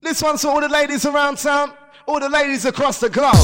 This one's for all the ladies around town, all the ladies across the globe.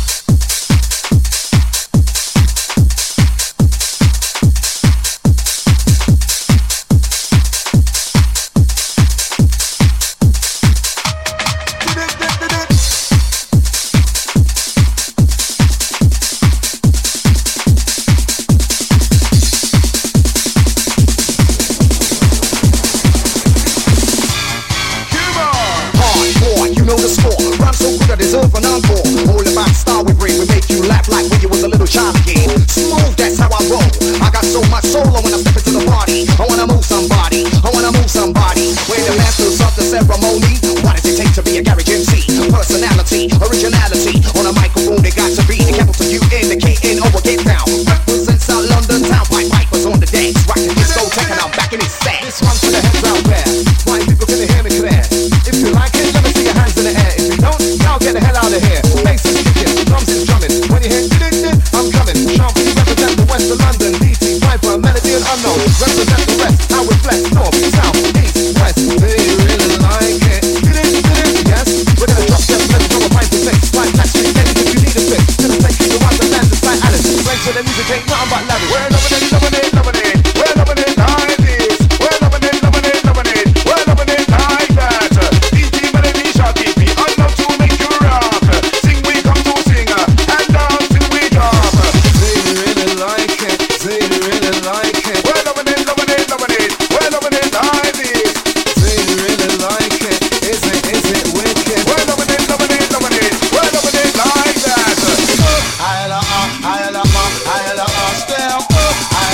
Deserve an encore. All about style we bring. We make you laugh like when you was a little child again. Smooth, that's how I roll. I got so much soul when I step into the party. I wanna move somebody. I wanna move somebody. We're the masters of the ceremony. What does it take to be a garage MC? Personality, originality. On a microphone, they got to be the capital U indicating over get down. Represents South London town. Pipers on the decks. Rockin' disco, taking out back in his set. This one's for the heads out there. White people can hear me clear. If you like it, let me see your hands in the air. If you don't, y'all get the hell out of here. Bass is kicking, drums is drumming. When you hear ding, I'm coming. Sharpie represent the west of London. DT, Piper, melody and unknown. Represent the rest. How we flex, north, south, east, west. Do you really like it? Yes. We're gonna drop them. Let's throw a pipe to fix. Like that street, if you need a fix. Gonna take you to Wonderland, just like Alice. Friends with the music ain't nothing but lavish. We're loving it, loving it, loving it. We're loving it like this. We're loving it, loving it, loving it. We're loving it like that. DT, melody, Sharpie, I love to make you rock. Sing, we come to sing, and dance till we drop. Say you really like it. Say you really like it. We're loving it, loving it, loving it. We're loving it like this. Say you really like it. Is it wicked? We're loving it, loving it, loving it. We're loving it like that. I love my style. I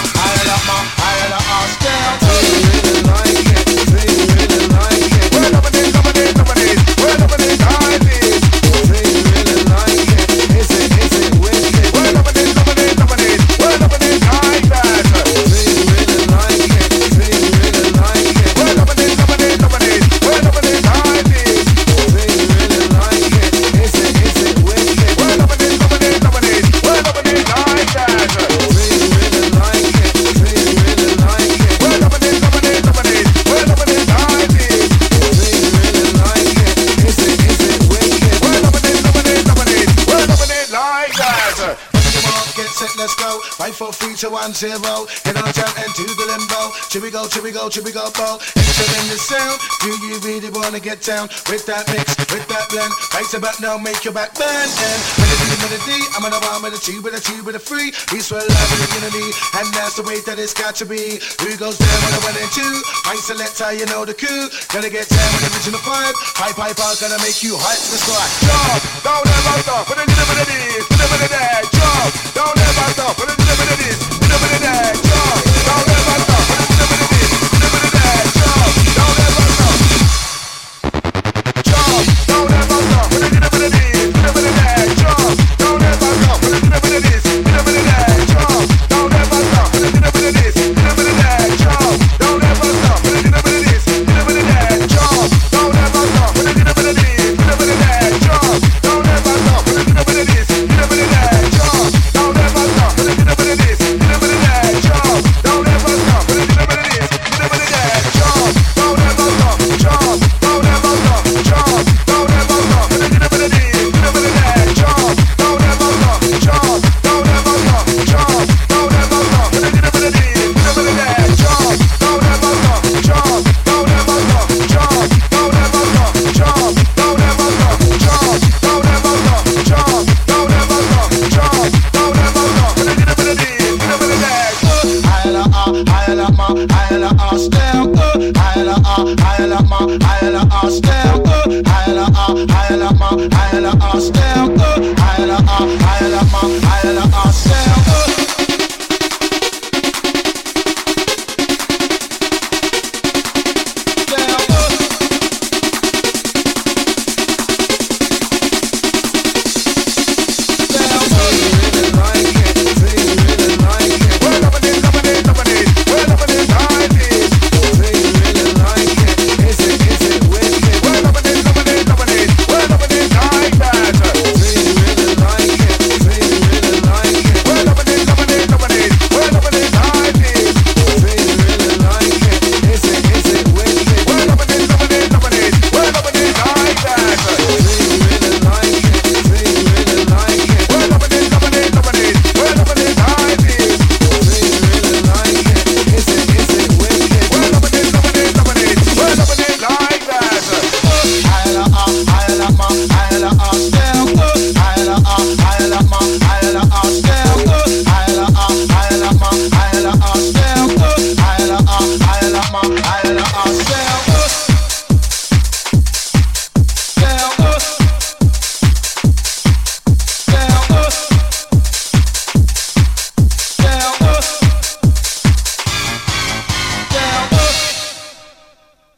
love my style. Say you really like it. Say you really like it. We're loving it, loving it, loving it. We're loving it like this. Say you really like it. Is it wicked? We're loving it, loving it, loving it. We're loving it like that. Say you really like it. Say you really like it. We're loving it, loving it, loving it. We're loving it like this. Say you really like it. Is it wicked? We're loving it, loving it, loving it. We're loving it like that. Say you really like it. Say you really like it. We're loving it, loving it, loving it. We're loving it like this. Say you really like it. Is it wicked? We're loving it, loving it, loving it. We're loving it like that. Get set, let's go. 5, 4, 3, 2, 1, 0. Get on jump and do the limbo. Should we go, bo? Enter in the sound. Do you really wanna get down with that mix, with that blend? Right about now, make your back bend. And melody, I'm on a 1 with a 2 with a 2 with a 3. We swear love with a unity, and that's the way that it's got to be. Who goes down with a 1 and 2? My selector, you know the coup. Gonna get down with the original 5. Piper, gonna make you hype to the sky. Jump, don't ever stop with a little bit of this, little bit of that. Jump, don't ever stop with a little bit of this, little bit of that. Jump, don't ever stop with a little bit of this, little bit of that. Jump, don't ever stop. Jump, don't ever stop with a little bit of this, little bit of that. Jump, don't ever stop with a little bit of this, little bit of that. Jump, don't ever stop with a little bit of this, little bit of that. Jump, don't ever stop with a little bit of this, little bit of that. Jump, don't ever stop with a little bit of this, little bit of that. Jump, don't ever stop with a little bit of this, little bit of that. Jump, don't ever stop with a little bit of this, little bit of that. Jump, don't ever stop with a little bit of this, little bit of that. Jump, don't ever stop. Jump, don't ever stop. Jump, don't ever stop with a little bit of this, little bit of that. Jump, don't ever stop. Jump, don't ever stop. Jump, don't ever stop with a little bit of this, little bit of that. Jump, don't ever stop. Jump, don't ever stop. Jump, don't ever stop. Jump, don't ever stop. Jump, don't ever stop. Jump, don't ever stop. Jump, don't ever stop with a little bit of this, little bit of that. I love my style. I love my style.